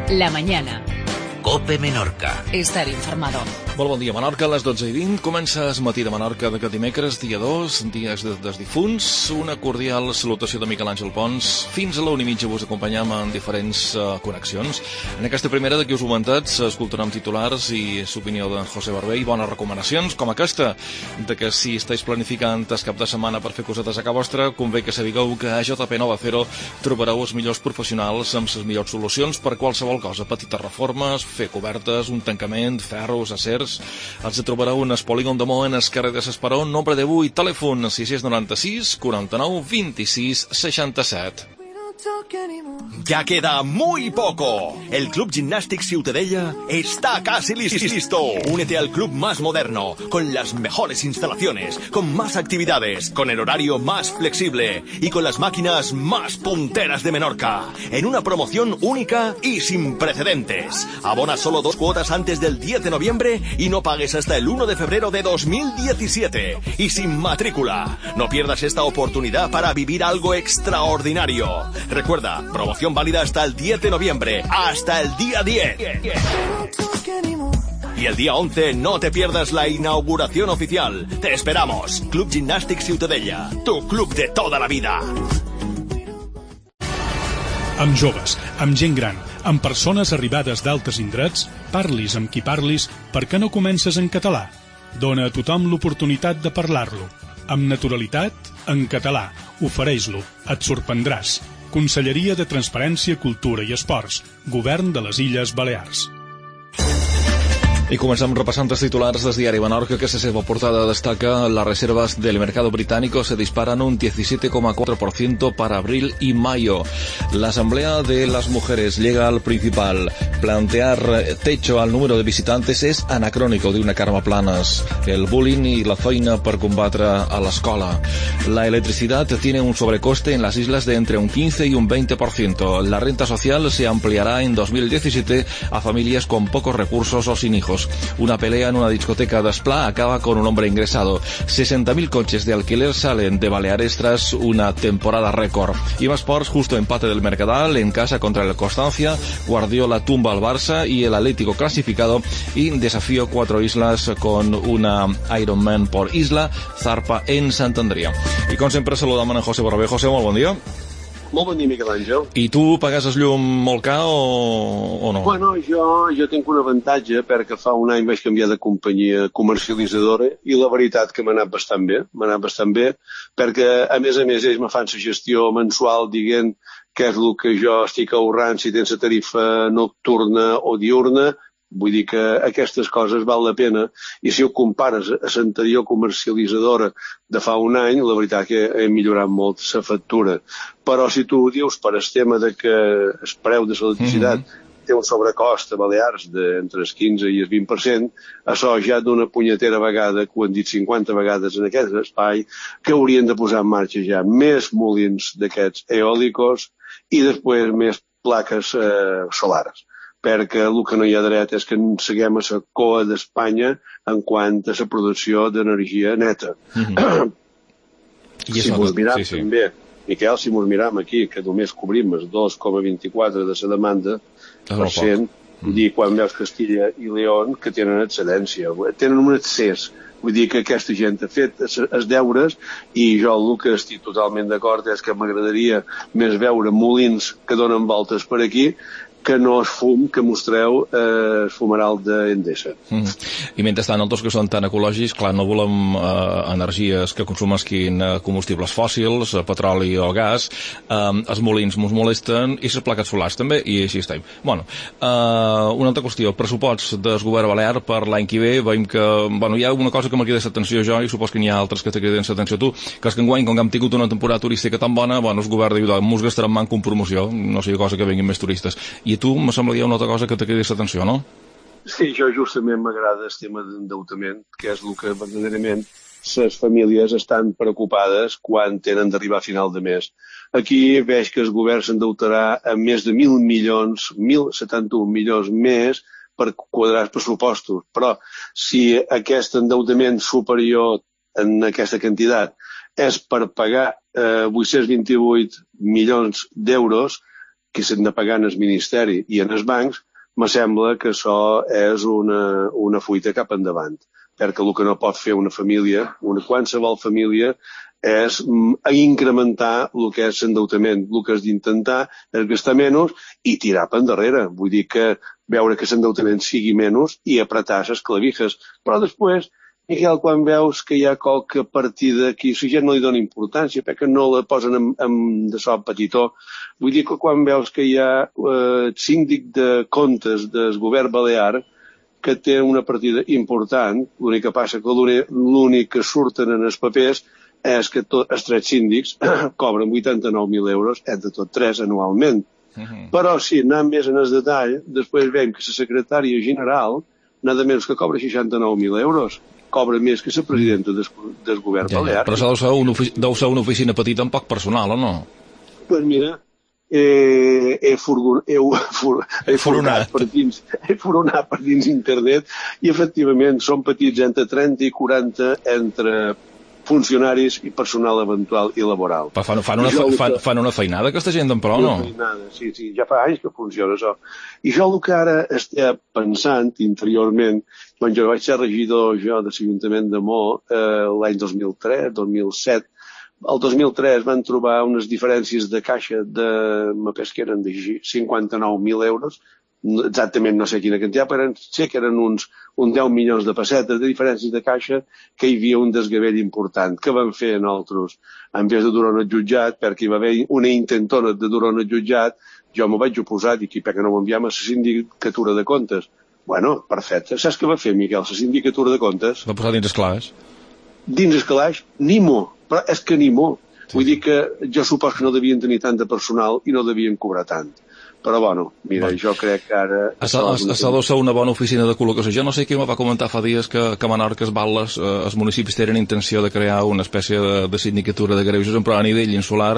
La mañana. COPE Menorca. Estar informado. Molt bon dia, Menorca. A les 12:20 comença el matí de Menorca d'aquest dimecres, dia 2, dies dels difunts. Una cordial salutació de Miquel Àngel Pons. Fins a la 1:30 vos acompanyam en diferents connexions. En aquesta primera, d'aquí uns momentats, escoltarem titulars i l'opinió de José Barbé i bones recomanacions, com aquesta, de que si estàs planificant el cap de setmana per fer cosetes a casa vostra, convé que sapigueu que a JP Nova Cero trobareu els millors professionals amb les millors solucions per qualsevol cosa. Petites reformes, fer cobertes, un tancament, ferros, acers. Els trobareu en el polígon de Moen, al carrer de s'Esperó, nombre de 8, telèfon 696 49 26 67. Ya queda muy poco. El Club Gimnàstic Ciutadella está casi listo. Únete al club más moderno, con las mejores instalaciones, con más actividades, con el horario más flexible y con las máquinas más punteras de Menorca. En una promoción única y sin precedentes. Abona solo 2 cuotas antes del 10 de noviembre y no pagues hasta el 1 de febrero de 2017. Y sin matrícula. No pierdas esta oportunidad para vivir algo extraordinario. Recuerda, promoción válida hasta el 10 de noviembre, hasta el día 10. Y el día 11 no te pierdas la inauguración oficial. Te esperamos. Club Gimnàstic Ciutadella, tu club de toda la vida. Amb joves, amb gent gran, amb persones arribades d'altres indrets, parlis amb qui parlis, per què no comences en català? Dona a tothom l'oportunitat de parlar-lo. Amb naturalitat, en català. Ofereix-lo. Et sorprendràs. Conselleria de Transparència, Cultura i Esports. Govern de les Illes Balears. Y comenzamos repasando los titulares del diario Menorca, que en seva portada destaca: las reservas del mercado británico se disparan un 17,4% para abril y mayo. La Asamblea de las Mujeres llega al principal. Plantear techo al número de visitantes es anacrónico, de una Carme Planas. El bullying y la feina per combatre a l'escola. La electricidad tiene un sobrecoste en las islas de entre un 15 y un 20%. La renta social se ampliará en 2017 a familias con pocos recursos o sin hijos. Una pelea en una discoteca de Esplà acaba con un hombre ingresado. 60.000 coches de alquiler salen de Baleares tras una temporada récord. Y más sports, justo empate del Mercadal en casa contra el Constancia. Guardiola tumba al Barça y el Atlético clasificado. Y desafío 4 islas con una Ironman por isla. Zarpa en Sant Andrea. Y com sempre saludam a José Barbé. José, molt bon dia. Molt bon dia, Miquel Àngel. I tu pagues el llum molt car o no? Bueno, jo tinc un avantatge perquè fa un any vaig canviar de companyia comercialitzadora i la veritat que m'ha anat bastant bé, perquè a més ells me fan la gestió mensual dient què és el que jo estic ahorrant si tens la tarifa nocturna o diurna. Vull dir que aquestes coses val la pena, i si ho compares a l'anterior comercialitzadora de fa un any, la veritat que he millorat molt la factura. Però si tu dius per el tema de que el preu de l'electricitat té un sobrecost a Balears entre el 15 i el 20%, això ja d'una punyetera vegada, que ho han dit 50 vegades en aquest espai, que haurien de posar en marxa ja més molins d'aquests eòlicos i després més plaques solars. Perquè el que no hi ha dret és que seguem a la coa d'Espanya en quant a la producció d'energia neta. Si mos miram també, Miquel, si mos miram aquí, que només cobrim el 2,24% de la demanda per cent, vull dir, quan veus Castilla i León, que tenen excedència, tenen un excés. Vull dir que aquesta gent ha fet els deures, i jo el que estic totalment d'acord és que m'agradaria més veure molins que donen voltes per aquí que no es fum que mostreu el fumeral d'Endesa. I mentrestant, els que són tan ecològics, clar, no volem energies que consumisquin combustibles fòssils, petroli o gas, els molins mos molesten i les plaques solars també, i així estem. Bueno, una altra qüestió, pressupost del govern balear per l'any que ve. Veiem que, bueno, hi ha una cosa que m'ha cridat l'atenció jo, i supos que n'hi ha altres que te criden l'atenció tu, que és que enguany, com que hem tingut una temporada turística tan bona, bueno, el govern diu, mos gastarem manco en promoció, no sigui cosa que vinguin més turistes. I tu, me sembla que hi ha una altra cosa que te cridi l'atenció, no? Sí, jo justament m'agrada el tema d'endeutament, que és el que verdaderament les famílies estan preocupades quan tenen d'arribar a final de mes. Aquí veig que el govern s'endeutarà a més de 1.000 milions, 1.071 milions més per quadrar els pressupostos. Però si aquest endeutament superior en aquesta quantitat és per pagar 828 milions d'euros, que s'han de pagar en el Ministeri i en els bancs, me sembla que això és una fuita cap endavant. Perquè el que no pot fer una família, qualsevol família, és incrementar el que és l'endeutament. El que és d'intentar és gastar menys i tirar per endarrere. Vull dir que veure que l'endeutament sigui menys i apretar les clavijas. Però després, Miquel, quan veus que hi ha qualque partida aquí, la gent no li dona importància, perquè no la posen de sol petitó. Vull dir que quan veus que hi ha síndic de comptes del govern balear, que té una partida important, l'únic que passa que l'únic que surten en els papers és que els tres síndics cobren 89.000 euros, entre tot tres anualment. Però si anem més en el detall, després veiem que la secretària general, nada menys que cobra 69.000 euros. Cobra més que la presidenta del govern balear. Però això deu ser una oficina petita amb poc personal, o no? Doncs mira, he furonat per dins internet i efectivament són petits entre 30 i 40 entre funcionaris i personal eventual i laboral. Fan una feinada aquesta gent d'en Pro, no? Sí, ja fa anys que funciona això. I jo el que ara estic pensant interiorment, quan jo vaig ser regidor de l'Ajuntament de Mo l'any 2003, 2007, el 2003 van trobar unes diferències de caixa me penso que eren de 59.000 euros, exactament no sé quina quantitat, però sé que eren uns 10 milions de pessetes de diferències de caixa, que hi havia un desgavell important. Què van fer nosaltres? En vez de dur-ho al jutjat, perquè hi va haver una intentona de dur-ho al jutjat, jo m'ho vaig oposar, i perquè no m'enviam a la sindicatura de comptes. Bueno, perfecte. Saps què va fer, Miquel? La sindicatura de comptes... Va posar dins el calaix? Dins el calaix, ni mo. Però és que ni mo. Vull dir que jo suposo que no devien tenir tant de personal i no devien cobrar tant. Però, bueno, mira, jo crec que ara... Això deu ser una bona oficina de col·locació. Jo no sé qui me va comentar fa dies que a Menorca, els municipis tenen intenció de crear una espècie de sindicatura de greuges, però a nivell insular,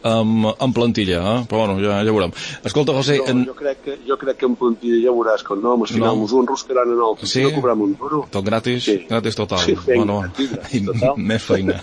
en plantilla, però, bueno, ja veurem. Escolta, José... Jo crec que en plantilla ja veuràs que no, al final ens ho enroscaran en el sí? No cobram un euro. Tot gratis? Sí. Gratis total. Sí, feina, total. Més feina.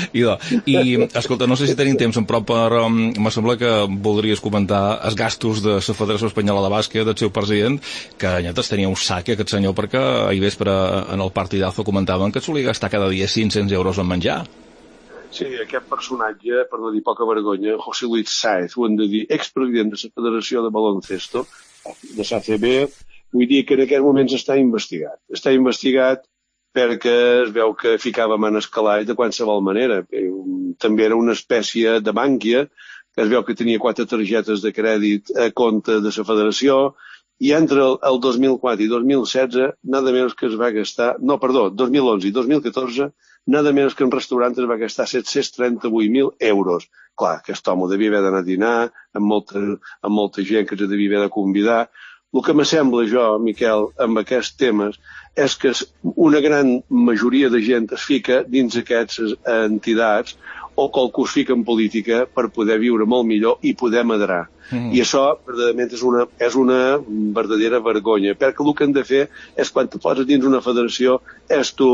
I, escolta, no sé si tenim temps en prop per... Me sembla que voldries comentar els gastos de la Federació Espanyola de Bàsquet, del seu president, que nyetes tenia un sac aquest senyor, perquè ahir vespre en el partidazo comentaven que solia gastar cada dia 500 euros en menjar. Sí, aquest personatge, per no dir poca vergonya, José Luis Sáez, ho hem de dir, expresident de la Federació de Baloncesto, de l'ACB, vull dir que en aquest moment està investigat. Està investigat perquè es veu que ficàvem en escalall de qualsevol manera. També era una espècie de Bànquia, que es veu que tenia 4 targetes de crèdit a compte de la federació, i entre el 2004 i 2016, nada menys que es va gastar... No, perdó, 2011 i 2014, nada menys que en restaurant es va gastar 738.000 euros. Clar, aquest home devia haver d'anar a dinar, amb molta gent que es devia haver de convidar. El que me sembla jo, Miquel, amb aquests temes, és que una gran majoria de gent es fica dins aquestes entitats o qualcú es fica en política per poder viure molt millor i poder madrar. I això, verdaderament, és una verdadera vergonya, perquè el que hem de fer és, quan te poses dins una federació, és tu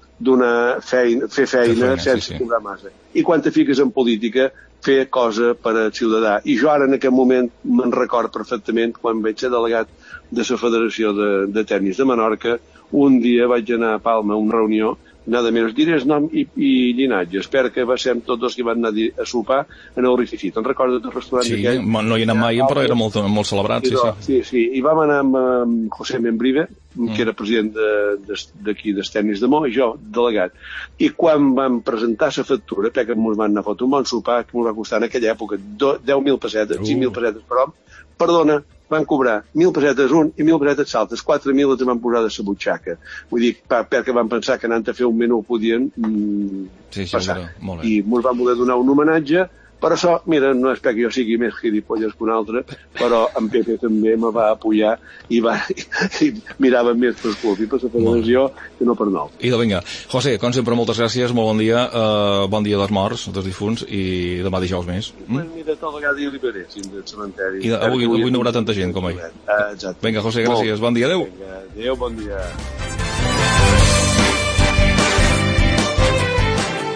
fer feina sense cobrar massa. I quan te fiques en política, fer cosa per al ciutadà. I jo ara, en aquest moment, me'n record perfectament, quan vaig ser delegat de la Federació de Tenis de Menorca, un dia vaig anar a Palma a una reunió, nada menys diré el nom i llinatge. Espero que va ser amb tots els que van anar a sopar en el Rififi. Te'n recordes del restaurant aquell? Sí, no hi he anat mai, però era molt celebrat, sí. Sí. I vam anar amb José Membrive, que era president d'aquí, dels Tenis de Mo, i jo, delegat. I quan vam presentar la factura, perquè ens van anar a fotre un bon sopar, que ens va costar en aquella època 10.000 pessetes, 5.000 pessetes per home, perdona, van cobrar 1.000 pessetes un i 1.000 pessetes l'altre, 4.000 els van posar de la butxaca. Vull dir, perquè van pensar que anant a fer un menú podien passar. I ens van voler donar un homenatge, però això, mira, no és perquè jo sigui més gilipolles que un altre, però en Pepe també me va apoyar i mirava més per club i per la federació que no per nosaltres. I vinga, José, com sempre, moltes gràcies, molt bon dia dels morts, dels difunts, i demà dijous més. Mira, tal vegada hi liberéssim del cementeri. I avui no hi haurà tanta gent com ahir. Exacte. Vinga, José, gràcies, bon dia, adeu. Adeu, bon dia.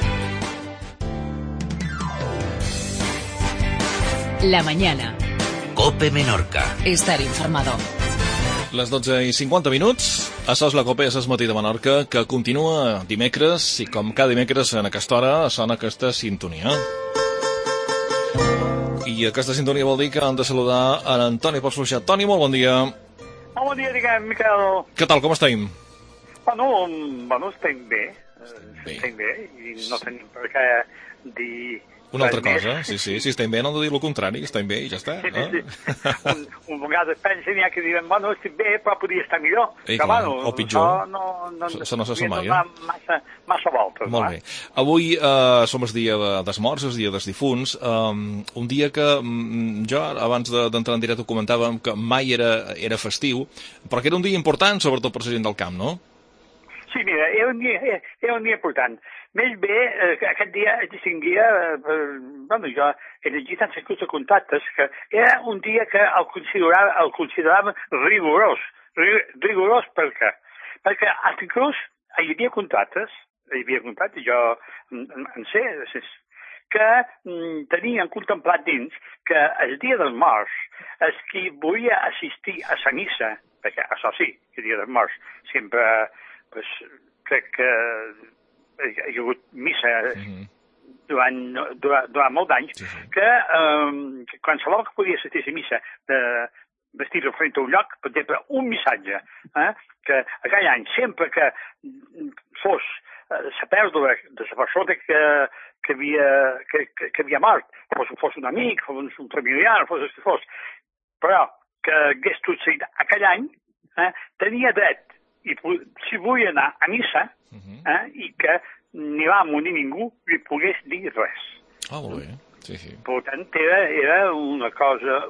La mañana. COPE Menorca. Estar informado. Les 12:50, això és la COPE, això és Matí de Menorca, que continua dimecres, i com cada dimecres en aquesta hora sona aquesta sintonia. I aquesta sintonia vol dir que han de saludar a Antoni Pols-Fluixat. Toni, molt bon dia. Bon dia, diguem, Miquel. Què tal, com estem? Bueno, estem bé. Bé. Estem bé, i no tenim per què dir... Una altra cosa, sí, si estem bé no han de dir el contrari, estem bé i ja està. Sí. Un vegades pensen ja que diuen, bueno, estic bé, però podria estar millor. Ei, clar, o pitjor. Això no se sap mai, Massa voltes. Molt bé. Avui som el dia dels morts, el dia dels difunts, un dia que jo, abans d'entrar en directe, comentàvem que mai era festiu, però que era un dia important, sobretot per la gent del camp, no? Sí, mira, era un dia important. Més bé, aquest dia es distingia, jo he llegit tants cursos de contactes, que era un dia que el considerava rigorós. Rigorós per què? Perquè inclús hi havia contactes, jo en sé, que tenien contemplat dins que el dia dels morts, els qui volia assistir a la missa, perquè això sí, el dia dels morts, sempre, crec que hi ha hagut missa durant molts anys, que qualsevol que podia assistir a la missa vestir-se front a un lloc, per exemple, un missatge, que aquell any, sempre que fos la pèrdua de la persona que havia mort, fos un amic, fos un familiar, fos el que fos, però que hagués succeït aquell any, tenia dret, i si volia anar a missa, i que ni va morir ningú li pogués dir res. Ah, molt bé, sí. Per tant, era una cosa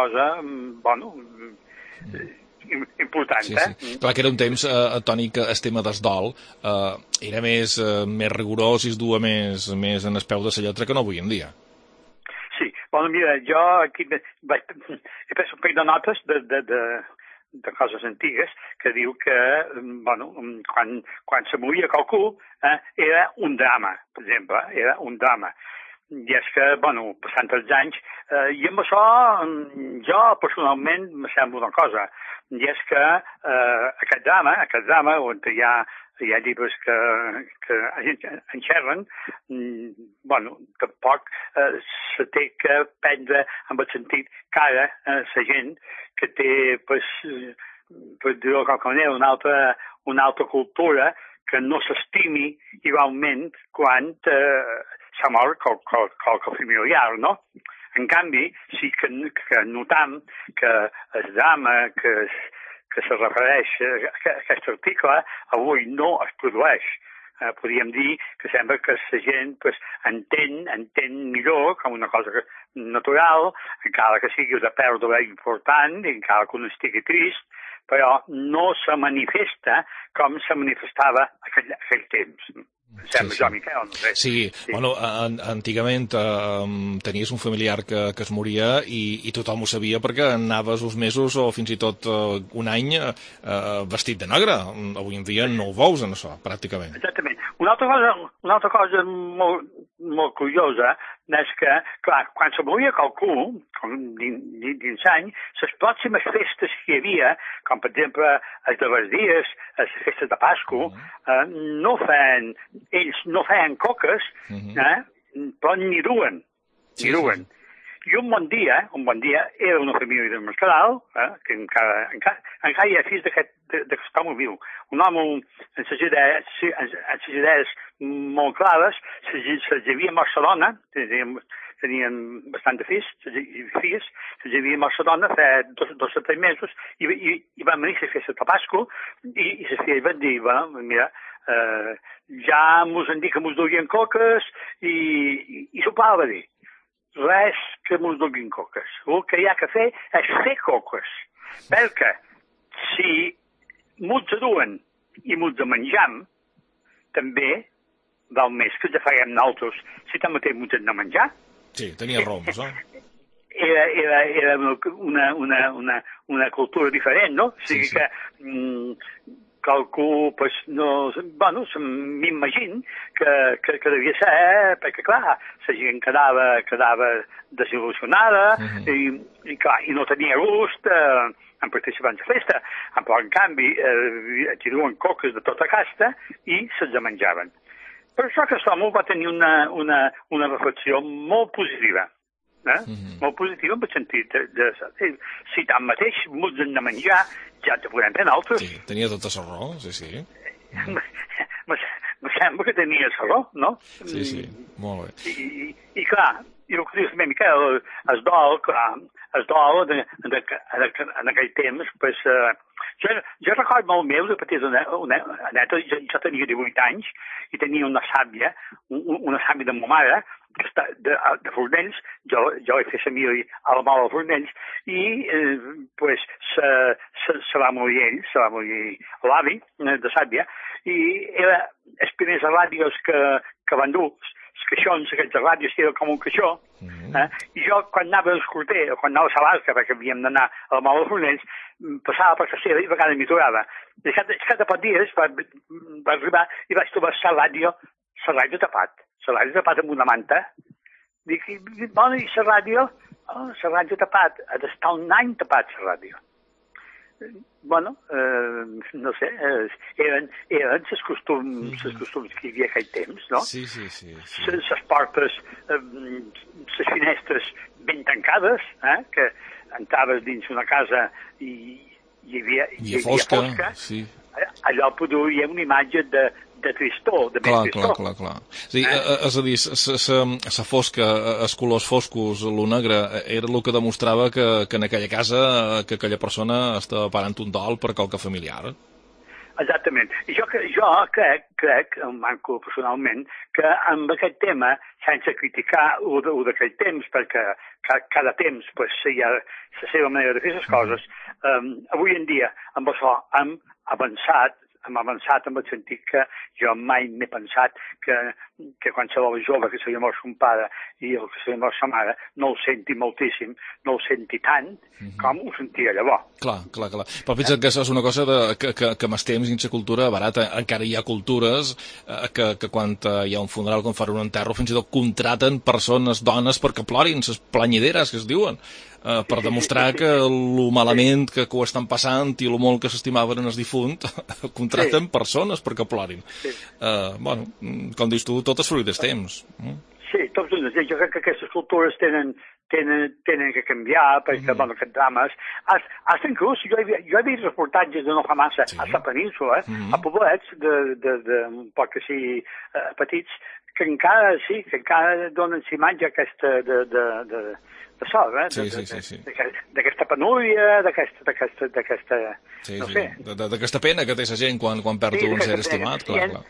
important, Sí. Clar que era un temps, Toni, que el tema del dol era més rigorós i es duia més en el peu de la lletra que no avui en dia. Sí, mira, jo aquí he pres un parell de notes de coses antigues, que diu que, quan se moria qualcú, era un drama, per exemple, era un drama. I és que, passant els anys, i amb això, jo personalment me sembla una cosa, i és que aquest drama, on hi ha llibres que enxerren, tampoc se té que prendre amb el sentit que ara la gent que té, per dir-ho de qualque manera, una altra cultura que no s'estimi igualment quan s'ha mort qualque familiar, no? En canvi, sí que notam que el drama que se refereix a aquest article avui no es produeix. Podríem dir que sembla que la gent entén millor com una cosa natural, encara que sigui una pèrdua important, encara que un estigui trist, però no se manifesta com se manifestava aquell temps. Sembla jo, Miquel, no sé. Sí. Antigament tenies un familiar que es moria i tothom ho sabia perquè anaves uns mesos o fins i tot un any vestit de negre. Avui en dia no ho veus en això, pràcticament. Exactament. Una altra cosa molt curiosa és que, clar, quan se moria qualcú, dins l'any, les pròximes festes que hi havia, com per exemple els darrers dies, les festes de Pasqua, ells no feien coques, però ni duen. Sí. I un bon dia era una família de Mascaral, que encara hi ha fills d'aquest home viu. Un home amb les idees molt clares, se'ls havia a Barcelona, tenien bastant de fills, se'ls havia a Barcelona fa 2 o 3 mesos, i van venir a fer la Pasqua, i les filles van dir, mira, ja mos han dit que mos duien coques, i sopar va dir. Res que mos duguin coques. El que hi ha que fer és fer coques. Perquè si mos duen i mos de menjam, també val més que ja farem nosaltres si també mos de menjar. Sí, tenia raó, no? Era una cultura diferent, no? O sigui que calculo, pues, no, bueno, m'imagino que devia ser, perquè clar, la gent quedava desil·lusionada i clar, i no tenia gust en participar en la festa, però en canvi hi duen coques de tota casta i se'ls menjaven. Per això aquest home va tenir una reflexió molt positiva, molt positiva en el sentit de si tanmateix molts hem de menjar, ja te podem fer altres. Sí, tenia tota la raó, sí. Me sembla que tenia la raó, no? Sí, molt bé. I clar, jo curiosament, Miquel, es dol en aquell temps, pues, jo recordo molt meu de petita neta, jo tenia 18 anys i tenia una sàvia de ma mare, que està de Fornells, jo vaig fer la mili a la Mala de Fornells, i pues se va morir l'avi de sàvia, i era els primers ràdios que van dur, els caixons, aquests ràdios que era com un caixó, i jo quan anava a l'escorter, o quan anava a la barca, perquè havíem d'anar a la Mala de Fornells, passava per la seva i a vegades m'hi trobava. I cada poc dies va arribar i vaig trobar la ràdio tapat amb una manta. Dic, bueno, i la ràdio? La ràdio tapat, ha d'estar un any tapat, la ràdio. Bueno, no sé, eren els costums que hi havia aquell temps, no? Sí. Les portes, les finestres ben tancades, que entraves dins una casa i hi havia fosca. Sí. Allò produïa una imatge de tristor, de més tristor. Clar. Sí, és a dir, la fosca, els colors foscos, lo negre, era el que demostrava que en aquella casa, que aquella persona estava parant un dol per qualque familiar. Exactament. I jo crec, manco personalment, que amb aquest tema, sense criticar ho d'aquell temps, perquè cada temps hi ha la seva manera de fer les coses, avui en dia, amb això, hem avançat en el sentit que jo mai m'he pensat que qualsevol jove que se li mort son pare i el que se li mort sa mare no ho senti moltíssim, no ho senti tant com ho sentia llavors. Clar. Però pensa que és una cosa que amb els temps dins la cultura barata encara hi ha cultures que quan hi ha un funeral, quan fan un enterro, fins i tot contraten persones, dones, perquè plorin, les planyideres que es diuen, per demostrar que lo malament que ho estan passant i lo molt que s'estimaven en el difunt, contraten persones perquè plorin. Bueno, com dius tu, tot és fruit del temps. Sí, tot és jo crec que aquestes cultures tenen que canviar, perquè, bueno, aquests drames... Hasta inclús, jo he vist reportatges de no fa massa a la península, a poblets un poc així petits, que encara donen imatge aquesta d'això, d'aquesta penúria, d'aquesta... Sí, d'aquesta pena que té la gent quan perd un ser estimat, clar.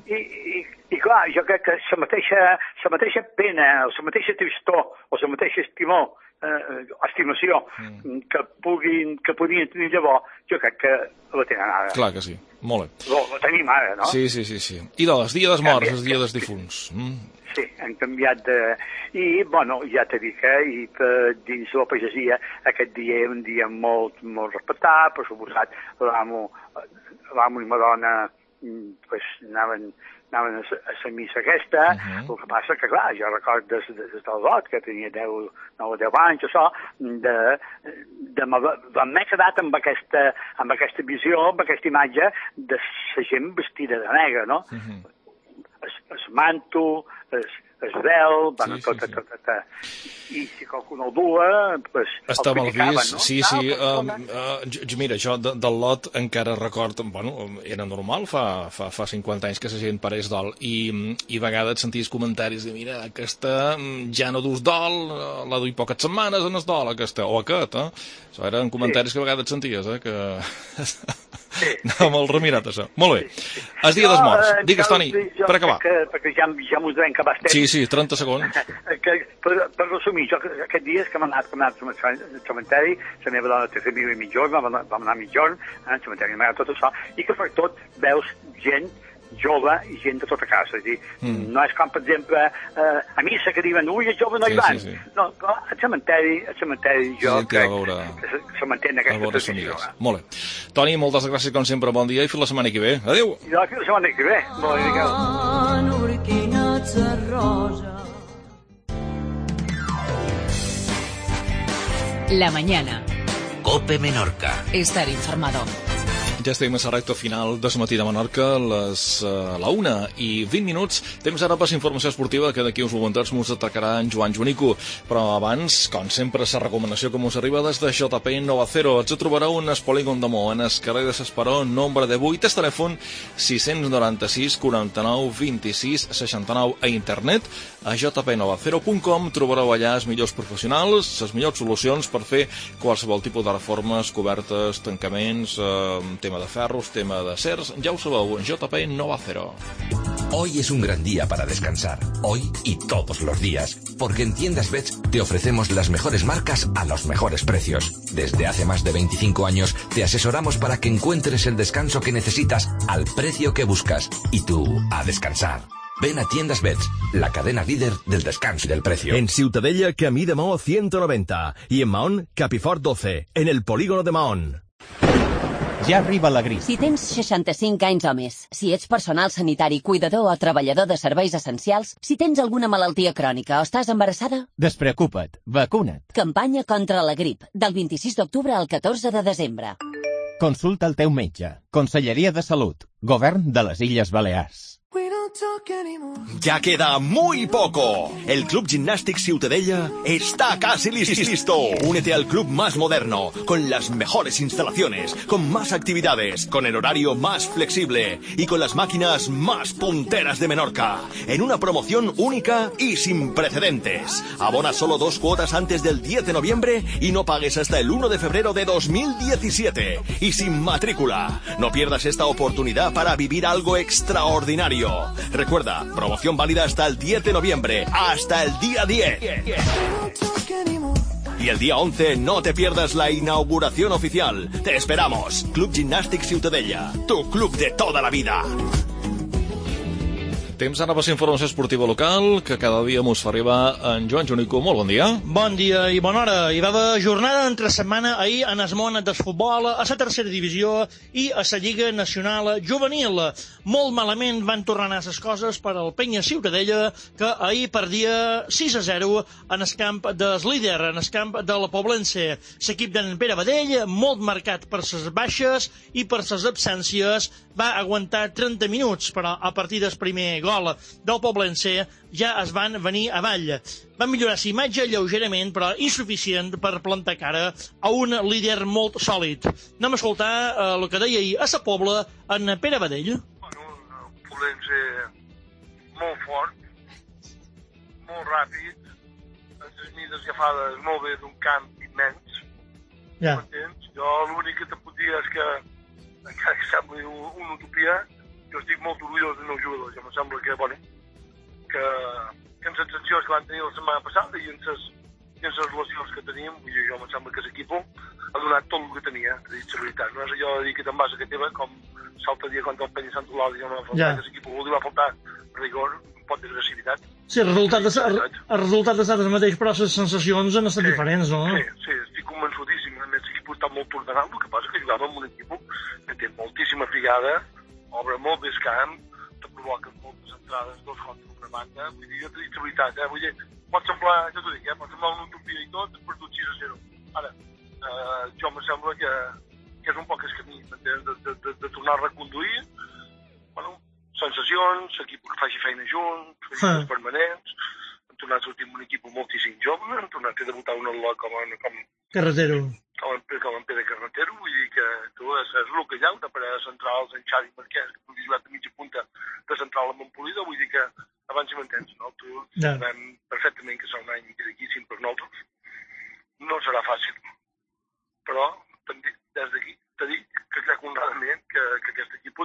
I clar, jo crec que la mateixa pena, o la mateixa tristor, o la mateixa estimació que podien tenir llavors, jo crec que la tenen ara. Clar que sí, molt bé. La tenim ara, no? Sí. I doncs, dia dels morts, el dia dels difunts. Sí, han canviat de... I, bueno, ja t'he dit que dins la pagesia aquest dia era un dia molt respectat, per suposat, l'amo i la dona pues, anaven a la missa aquesta, el que passa que, clar, jo recordo des del vot, que tenia 9 o 10 anys, això, m'he quedat amb aquesta visió, amb aquesta imatge de la gent vestida de negre, no? El manto, el vel, bueno, tot. I si qualcú no el dua, pues, està mal vist, no? Sí. Mira, jo del lot encara record, bueno, era normal fa 50 anys que la gent parés dol, i a vegades senties comentaris de, mira, aquesta ja no dus dol, la duia poques setmanes en el dol, aquesta, o aquest, Això eren comentaris que a vegades senties, que... Anava molt remirat, això. Molt bé. El dia dels morts. Digues, Toni, per acabar. Perquè ja m'ho devem acabar estem. Sí, 30 segons. Per resumir, jo aquest dia que m'he anat al cementeri, la meva dona té fer i mitjorn, vam anar a mitjorn, al cementeri m'ha tot això, i que per tot veus gent jove i gent de tota casa. És dir, no és com, per exemple, a missa que diuen, ui, els joves no hi van. No, al cementeri jo crec que se mantén aquesta tradició. Molt bé. Toni, moltes gràcies com sempre, bon dia i fins la setmana que ve. Adéu. I fins la setmana que ve. La mañana. COPE Menorca. Estar informado. Ja estem a la recta final de matí de Menorca, la 1:20. Temps ara per la informació esportiva, que d'aquí uns moments mos atacarà en Joan Joanico. Però abans, com sempre, la recomanació que mos arriba des de JP Nova Cero. Ens trobareu en el polígon de Maó, en el carrer de s'Esperó, nombre de 8, el telèfon 696 49 26 69. A internet, a jpnovacero.com, trobareu allà els millors professionals, les millors solucions per fer qualsevol tipus de reformes, cobertes, tancaments, tema de ferros, tema de acers, ja ho sabeu, en JP Nova Cero. Hoy es un gran día para descansar, hoy y todos los días, porque en Tiendas Bets te ofrecemos las mejores marcas a los mejores precios. Desde hace más de 25 años te asesoramos para que encuentres el descanso que necesitas al precio que buscas. Y tú, a descansar. Ven a Tiendas Bets, la cadena líder del descanso y del precio. En Ciutadella, Camí de Maó 190 y en Mahón, Capifort 12, en el polígono de Mahón. Ja arriba la grip. Si tens 65 anys o més, si ets personal sanitari, cuidador o treballador de serveis essencials, si tens alguna malaltia crònica o estàs embarassada... Despreocupa't, vacuna't. Campanya contra la grip, del 26 d'octubre al 14 de desembre. Consulta el teu metge. Conselleria de Salut. Govern de les Illes Balears. Ya queda muy poco. El Club Gimnàstic Ciutadella está casi listo. Únete al club más moderno, con las mejores instalaciones, con más actividades, con el horario más flexible y con las máquinas más punteras de Menorca. En una promoción única y sin precedentes. Abona solo 2 cuotas antes del 10 de noviembre y no pagues hasta el 1 de febrero de 2017. Y sin matrícula. No pierdas esta oportunidad para vivir algo extraordinario. Recuerda, promoción válida hasta el 10 de noviembre, hasta el día 10. Y el día 11 no te pierdas la inauguración oficial. Te esperamos. Club Gimnàstic Ciutadella, tu club de toda la vida. Temps ara per la informació esportiva local, que cada dia mos fa arribar en Joan Joanico. Molt bon dia. Bon dia i bona hora. Hi va haver jornada entre setmana ahir en el món del futbol, a la tercera divisió i a la Lliga Nacional Juvenil. Molt malament van tornar a anar les coses per al Penya Ciutadella, que ahir perdia 6-0 en el camp del líder, en el camp del Poblense. L'equip d'en Pere Badell, molt marcat per les baixes i per les absències, va aguantar 30 minuts, però a partir del primer gol del Poblense ja es van venir avall. Van millorar la imatge lleugerament, però insuficient per plantar cara a un líder molt sòlid. Anem a escoltar el que deia ahir a la Pobla en Pere Badell. Un Poblense molt fort, molt ràpid, amb les mides agafades molt bé d'un camp immens. Ja. Jo l'únic que te puc dir és que sembla una utopia. Jo estic molt orgullós dels meus jugadors. Jo em sembla que, bueno, que en les sancions que van tenir la setmana passada i en les relacions que teníem, jo em sembla que l'equip ha donat tot el que tenia, de dir la veritat. No és allò de dir que te'n vas a que teva, com l'altre dia contra el Penya Sant Eulàlia, no va faltar, que l'equip li va faltar rigor, un pot d'agressivitat. Sí, el resultat ha estat el mateix, però les sensacions han estat diferents, no? Sí, estic convençudíssim. A més, l'equip està molt ordenat, el que passa que jugava amb un equip que té moltíssima brigada, obre molt bé el camp, te provoca moltes entrades, 2 contra una banda. Vull dir, jo t'he dit la veritat, vull dir, pot semblar, jo t'ho dic, pot semblar una utopia i tot, has perdut 6-0. Ara, jo em sembla que és un poc el camí, de tornar a reconduir, bueno, sensacions, equip que faci feina junts, feines permanents, hem tornat a sortir amb un equip moltíssim jove, hem tornat a debutar un atleta com Carretero. Com en Pere Carretero, vull dir que tu és el que hi ha, de parella centrals, en Xavi Marquès, que pugui jugar de mitja punta de central a Montpolida, vull dir que abans si m'entens, no? Tu sabem perfectament que serà un any difícil per nosaltres. No serà fàcil, però des d'aquí t'he dit que crec honradament que aquest equip pot salvar.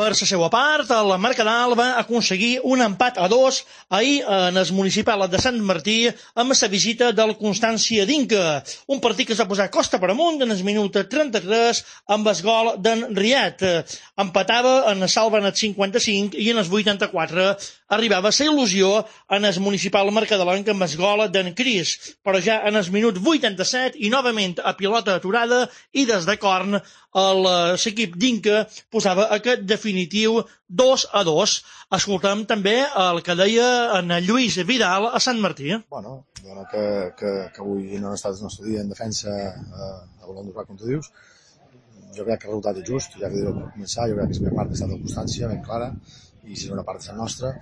Per la seva part, el Mercadal va aconseguir un empat a 2 ahir en el municipal de Sant Martí amb la visita del Constància d'Inca. Un partit que es va posar costa per amunt en el minut 33 amb el gol d'en Riet. Empatava en el Salva en el 55 i en el 84 arribava la il·lusió en el municipal mercadalenc amb el gol d'en Cris. Però ja en el minut 87 i novament a pilota aturada i des de corn l'equip d'Inca posava aquest definitiu 2-2. Escoltem també el que deia en Lluís Vidal a Sant Martí. Bueno, que avui no ha estat el nostre dia en defensa a Bolon d'Urà, com tu dius. Jo crec que el resultat és just, ja que diré per començar, jo crec que la primera part ha estat de constància, ben clara, i la segona part és la nostra.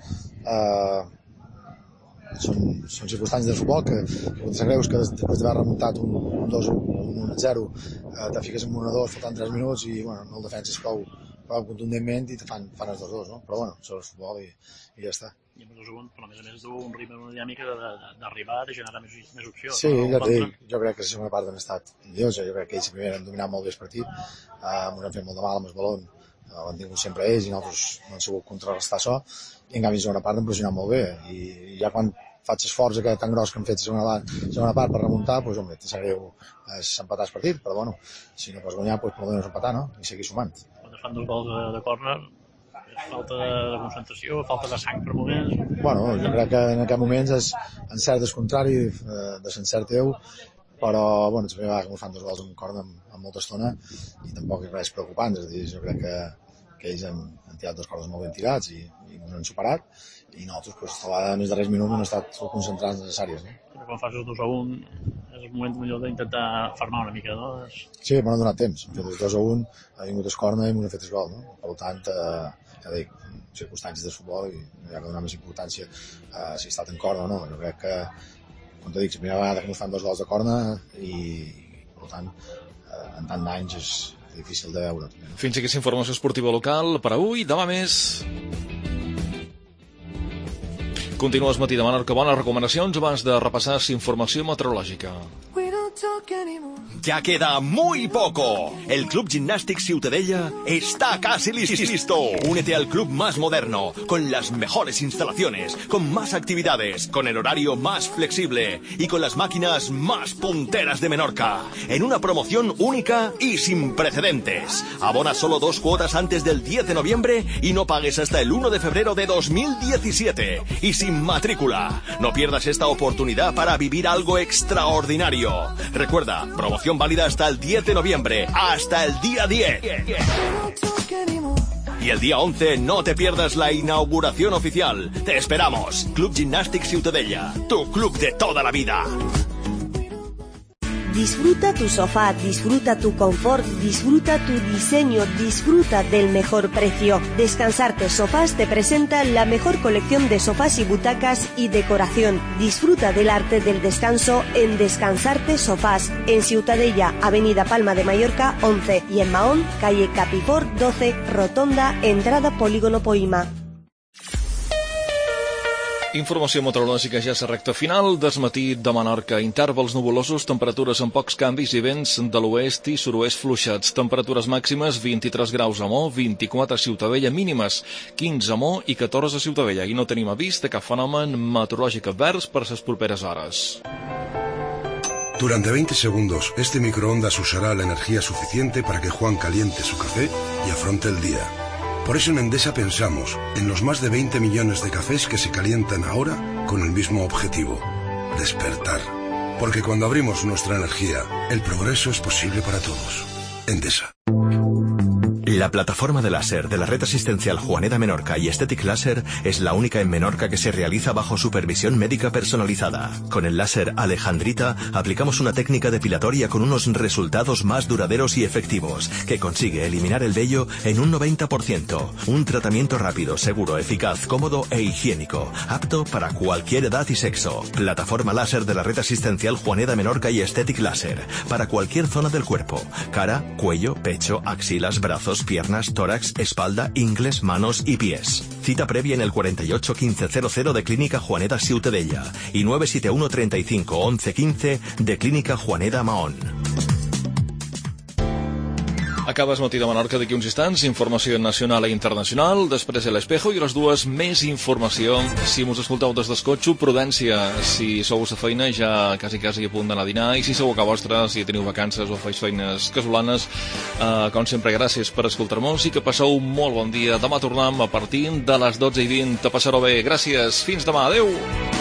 Són circumstàncies del futbol que quan te greus que després d'haver remuntat un 2-1-0 te fiques en un 1-2 faltant 3 minuts i bueno, no el defenses prou contundentment i te fan els 2-2, no? Però bueno, això és el futbol i ja està. I amb el segon, però a més a més d'un ritme, una dinàmica d'arribar, de generar més opcions. Sí, ja t'ho dic, jo crec que la segona part han estat millors, jo crec que ells primera han dominat molt bé el partit, ens han fet molt de mal amb el baló, l'han tingut sempre ells i nosaltres no han sabut contrarrestar això, i en canvi la segona part han pressionat molt bé, i ja quan faig l'esforç aquest tan gros que han fet la segona part per remuntar, doncs home, te sap greu s'empatar el partit, però bueno, si no pots guanyar, doncs per almenys empatar, no? I seguir sumant. Quan es fan 2 gols de córner, falta de concentració, falta de sang per moments... Bueno, jo crec que en aquest moment encert és contrari de l'encert teu, però bueno, és la primera vegada que ens fan 2 gols en córner amb molta estona i tampoc és res preocupant, és a dir, jo crec que ells han tirat 2 corners molt ben tirats i ens han superat i nosaltres, doncs, en els darrers minuts no han estat concentrats necessàries, no? Però quan fas el 2-1 és el moment millor d'intentar fermar una mica, no? Sí, però no ha donat temps. Hem fet el 2-1, ha vingut el córner i ens ha fet el gol, no? Per tant, ja dic, circumstàncies del futbol i no hi ha que donar més importància si ha estat en córner o no. Jo crec que, com t'he dit, la primera vegada que ens fan 2 gols de córner i, per tant, en tant d'anys és difícil de veure. Fins aquí aquesta informació esportiva local per avui. Demà més. Continua el matí de Menorca. Bones recomanacions abans de repassar la informació meteorològica. Ya queda muy poco. El Club Gimnàstic Ciutadella está casi listo. Únete al club más moderno, con las mejores instalaciones, con más actividades, con el horario más flexible y con las máquinas más punteras de Menorca. En una promoción única y sin precedentes. Abona solo 2 cuotas antes del 10 de noviembre y no pagues hasta el 1 de febrero de 2017. Y sin matrícula. No pierdas esta oportunidad para vivir algo extraordinario. Recuerda, promoción válida hasta el 10 de noviembre, hasta el día 10. Y el día 11 no te pierdas la inauguración oficial. Te esperamos. Club Gimnàstic Ciutadella, tu club de toda la vida. Disfruta tu sofá, disfruta tu confort, disfruta tu diseño, disfruta del mejor precio. Descansarte Sofás te presenta la mejor colección de sofás y butacas y decoración. Disfruta del arte del descanso en Descansarte Sofás. En Ciutadella, Avenida Palma de Mallorca 11 y en Mahón, calle Capifort 12, Rotonda, entrada Polígono Poima. Informació meteorològica ja a la recta final del matí de Menorca. Intervals nuvolosos, temperatures amb pocs canvis i vents de l'oest i sud-oest fluixats. Temperatures màximes 23 graus a Mo, 24 a Ciutadella, mínimes 15 a Mo i 14 a Ciutadella. I no tenim avís de cap fenomen meteorològic advers per les properes hores. Durante 20 segundos, este microondas usará la energía suficiente para que Juan caliente su café y afronte el día. Por eso en Endesa pensamos en los más de 20 millones de cafés que se calientan ahora con el mismo objetivo, despertar. Porque cuando abrimos nuestra energía, el progreso es posible para todos. Endesa. La plataforma de láser de la red asistencial Juaneda Menorca y Aesthetic Láser es la única en Menorca que se realiza bajo supervisión médica personalizada. Con el láser Alejandrita aplicamos una técnica depilatoria con unos resultados más duraderos y efectivos, que consigue eliminar el vello en un 90%. Un tratamiento rápido, seguro, eficaz, cómodo e higiénico, apto para cualquier edad y sexo. Plataforma láser de la red asistencial Juaneda Menorca y Aesthetic Láser, para cualquier zona del cuerpo: cara, cuello, pecho, axilas, brazos, piernas, tórax, espalda, ingles, manos y pies. Cita previa en el 48 1500 de Clínica Juaneda Ciutadella y 971 35 11 15 de Clínica Juaneda Mahón. Acabes Matí de Menorca d'aquí uns instants, informació nacional i internacional, després El Espejo i a les 2 més informació. Si mos escolteu des d'escotxo, prudència. Si sou a feina ja quasi a punt d'anar a dinar, i si sou a casa vostra, si teniu vacances o feis feines casolanes, com sempre, gràcies per escoltar-nos i que passeu un molt bon dia. Demà tornem a partir de les 12:20. Te passareu bé. Gràcies. Fins demà. Adeu.